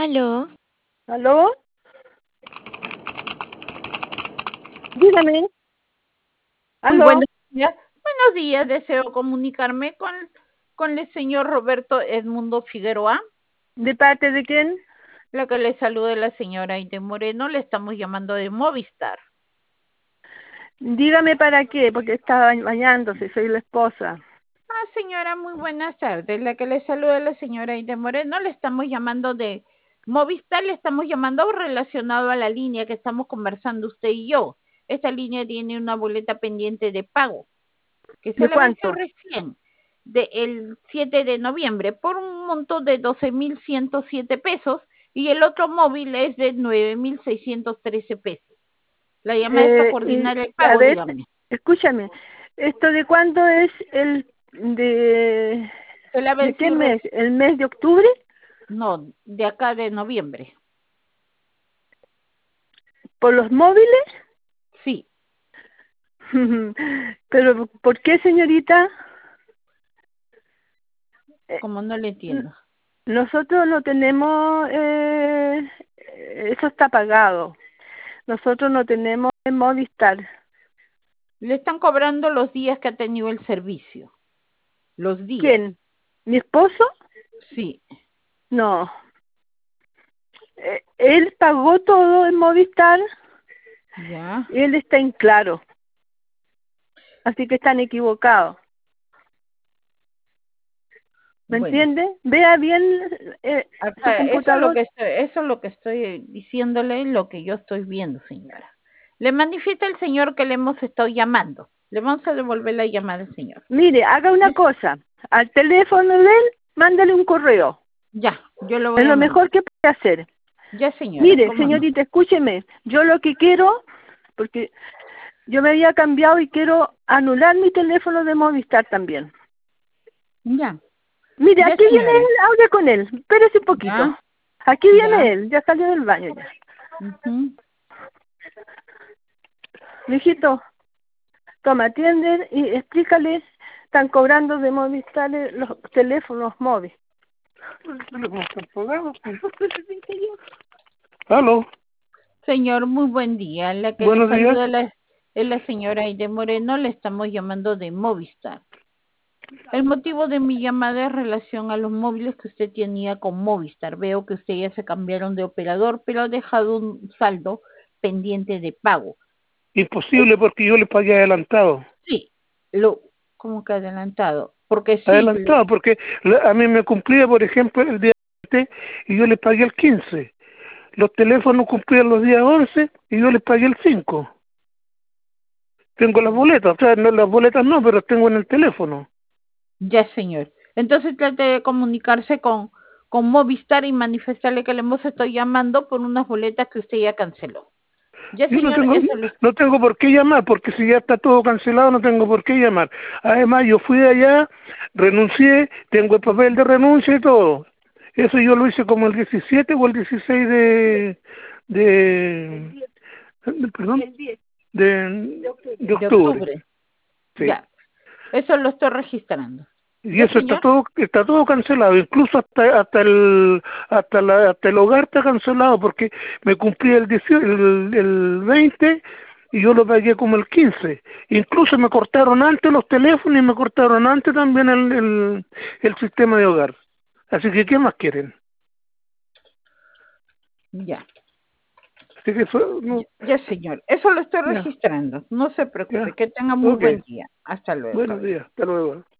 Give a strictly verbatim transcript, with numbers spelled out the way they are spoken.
¿Aló? ¿Aló? Dígame. Muy ¿Aló? buenos días. Buenos días, deseo comunicarme con, con el señor Roberto Edmundo Figueroa. ¿De parte de quién? La que le salude la señora Aide Moreno, le estamos llamando de Movistar. Dígame para qué, porque estaba bañándose, soy la esposa. Ah, señora, muy buenas tardes. La que le saluda la señora Aide Moreno, le estamos llamando de Movistar, le estamos llamando relacionado a la línea que estamos conversando usted y yo. Esta línea tiene una boleta pendiente de pago, que se ¿De la venció cuánto? recién, de el siete de noviembre, por un monto de doce mil ciento siete pesos, y el otro móvil es de nueve mil seiscientos trece pesos. La llamada es para Eh, coordinar el y, a pago, ver, dígame. escúchame. ¿Esto de cuándo es el de... Se la ¿De qué venció mes? recién. ¿El mes de octubre? No, de acá de noviembre. ¿Por los móviles? Sí. Pero, ¿por qué, señorita? Eh, Como no le entiendo. Nosotros no tenemos... Eh, eso está pagado. Nosotros no tenemos Movistar. Le están cobrando los días que ha tenido el servicio. Los días. ¿Quién? ¿Mi esposo? Sí. No. Eh, él pagó todo en Movistar. Ya. Él está en claro. Así que están equivocados. ¿Me Bueno. entiende? Vea bien eh, su Acá, eso es lo computador. que estoy, eso es lo que estoy diciéndole, lo que yo estoy viendo, señora. Le manifiesta el señor que le hemos estado llamando. Le vamos a devolver la llamada al señor. Mire, haga una ¿Sí? cosa. Al teléfono de él, mándale un correo. Ya, yo lo Es voy a lo mandar. mejor que puede hacer. Ya, señora, Mire, ¿cómo no? señorita, escúcheme. Yo lo que quiero, porque yo me había cambiado y quiero anular mi teléfono de Movistar también. Ya, Mire, ya, aquí viene señora. él, hable con él. Espérese un poquito. Ya, Aquí ya. viene él, ya salió del baño ya. Ujú. Mijito, toma, atiende y explícale, están cobrando de Movistar los teléfonos móviles. ¿Aló? Señor, muy buen día. La que le Buenos días. saluda la, es la señora Aide Moreno. Le estamos llamando de Movistar. El motivo de mi llamada es en relación a los móviles que usted tenía con Movistar. Veo que usted ya se cambiaron de operador, pero ha dejado un saldo pendiente de pago. Imposible porque yo le pagué adelantado. Sí, lo, ¿cómo que adelantado? Porque sí, le- Adelantado porque la- a mí me cumplía, por ejemplo, el día veinte y yo le pagué el quince. Los teléfonos cumplían los días once y yo les pagué el cinco. Tengo las boletas, o sea, no, las boletas no, pero tengo en el teléfono. ya, señor. Entonces trate de comunicarse con, con Movistar y manifestarle que le hemos estado llamando por unas boletas que usted ya canceló. Ya, Yo no señor, tengo, eso lo... no tengo por qué llamar, porque si ya está todo cancelado no tengo por qué llamar. Además, yo fui allá, renuncié, tengo el papel de renuncia y todo. Eso yo lo hice como el diecisiete o el dieciséis de, de, de- perdón, de, de de octubre. octubre. Sí. Ya, eso lo estoy registrando. Y Ya, eso está señor. todo, está todo cancelado, incluso hasta hasta el hasta la hasta el hogar está cancelado porque me cumplí el dieciocho, el, el veinte y yo lo pagué como el quince. Incluso me cortaron antes los teléfonos y me cortaron antes también el, el, el sistema de hogar. Así que ¿qué más quieren? Ya. Así que fue, no, Ya, ya, señor. Eso lo estoy ya, registrando. No se preocupe. ya, Que tenga muy ok, buen día. Hasta luego, buenos caballero. días, hasta luego.